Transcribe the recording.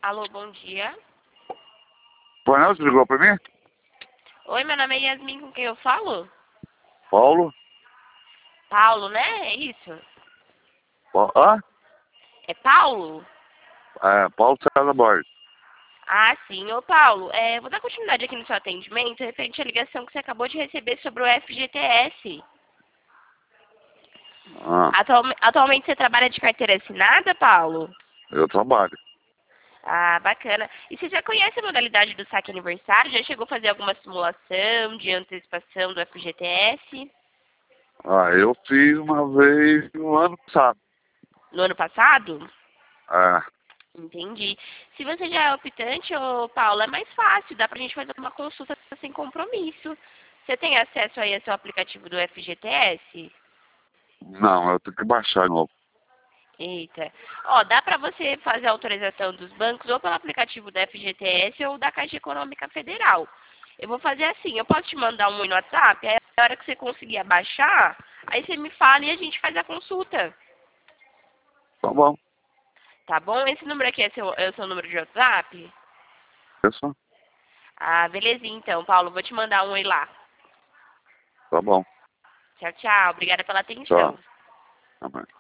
Alô, bom dia. Pois não, você ligou pra mim? Oi, meu nome é Yasmin, com quem eu falo? Paulo? Paulo, né? É isso? Hã? É Paulo? É, Paulo César Borges. Ah, sim. Ô, Paulo, vou dar continuidade aqui no seu atendimento referente à ligação que você acabou de receber sobre o FGTS. Ah, Atualmente você trabalha de carteira assinada, Paulo? eu trabalho. Ah, bacana. E você já conhece a modalidade do saque aniversário? Já chegou a fazer alguma simulação de antecipação do FGTS? Ah, eu fiz uma vez no ano passado. No ano passado? É, Entendi. Se você já é optante, ô Paulo, é mais fácil, dá pra gente fazer uma consulta sem compromisso. Você tem acesso aí ao seu aplicativo do FGTS? não, eu tenho que baixar de novo. Eita. Ó, dá pra você fazer a autorização dos bancos ou pelo aplicativo da FGTS ou da Caixa Econômica Federal. Eu vou fazer assim, eu posso te mandar um oi no WhatsApp, aí a hora que você conseguir abaixar, aí você me fala e a gente faz a consulta. Tá bom. Tá bom? Esse número aqui é o seu número de WhatsApp? Isso? Ah, belezinha então, Paulo, vou te mandar um oi lá. Tá bom. Tchau, tchau. Obrigada pela Tchau. atenção. Tá bem.